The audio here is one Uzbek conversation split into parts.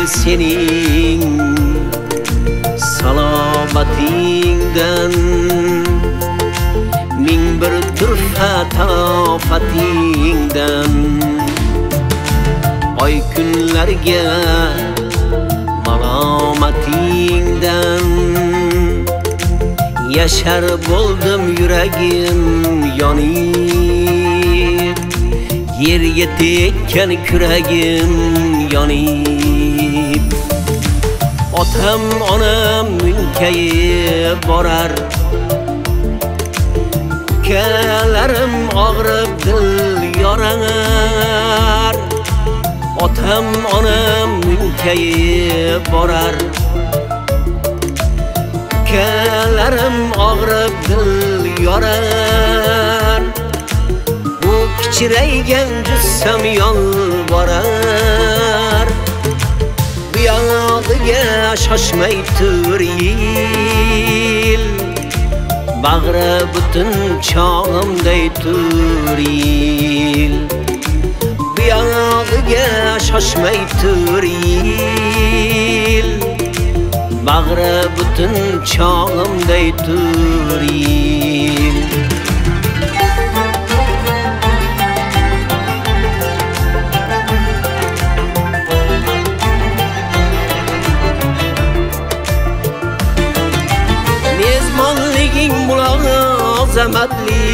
sening salomatingdan ming bir turfa tofatingdan oy kunlarga malomatingdan yashar bo'ldim yuragim yonib yerga tekkan kuragim yonib otam onam munkayib borar ukalarim og'rib dil yorar otam onam munkayib borar ukalarim og'rib dil yorar bu kichiraygan jussam yolborar bu yog'iga shoshmay tur yil bag'ri butun chog'imday tur yil bu yog'iga shoshmay tur yil bag'ri butun chog'imday tur yil mezmonliging mulozamatli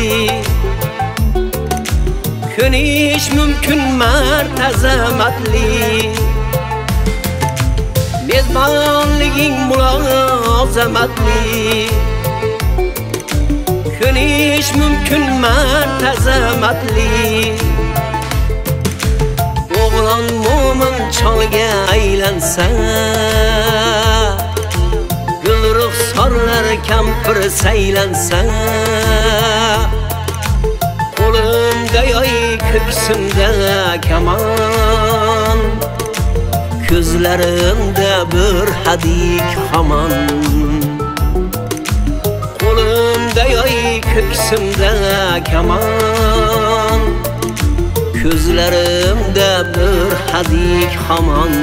ko'nish mumkin martazamatli mezmonliging mulozamatli ko'nish mumkin martazamatli o'g'lon mo'min cholga aylansa ruxsorlar kampir saylansa qo'limda yoy ko'ksimda kamon ko'zlarimda bir hadik hamon qo'limda yoy ko'ksimda kamon ko'zlarimda bir hadik hamon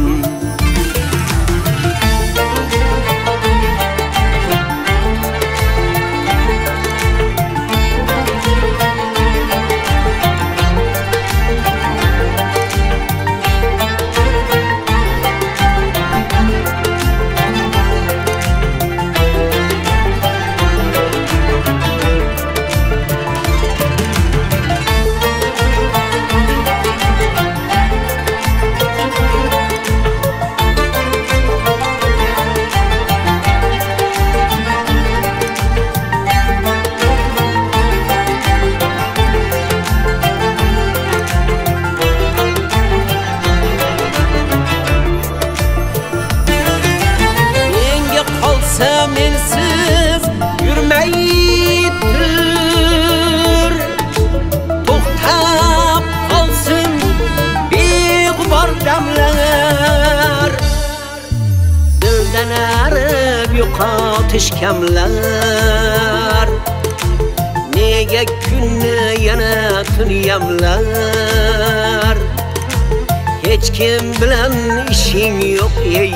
mensiz yurmay tur to'xtab qolsin beg'ubor damlar dildan arib yo'qotish kamlar nega kunni yana tun yamlar hech kim bilan ishing yo'q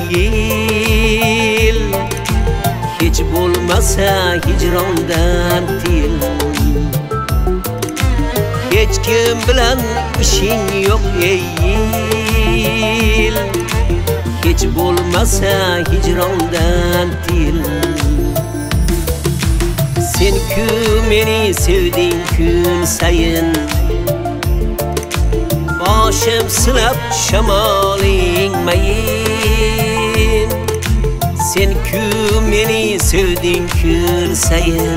yil hech bo'lmasa hijrondan til hech kim bilan ishing yo'q yil hech bo'lmasa hijrondan til sen-ku meni sevding kun sayin boshim silab shamoling mayin sen-ku meni sevding kun sayin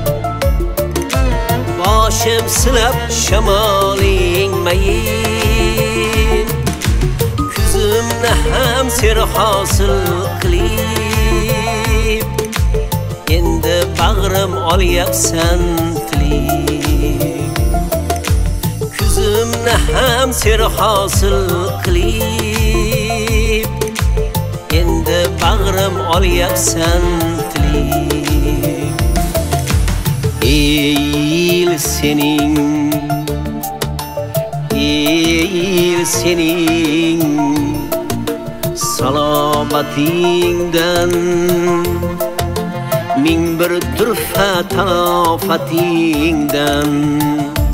boshim silab shamoling mayin kuzimni ham ser hosil qilib endi bag'rim olyapsan tilib kuzimni ham ser hosil qilib endi bag'rim olyapsan tilib ey sening muhabbatingdan ming bir turfa tarofatingdan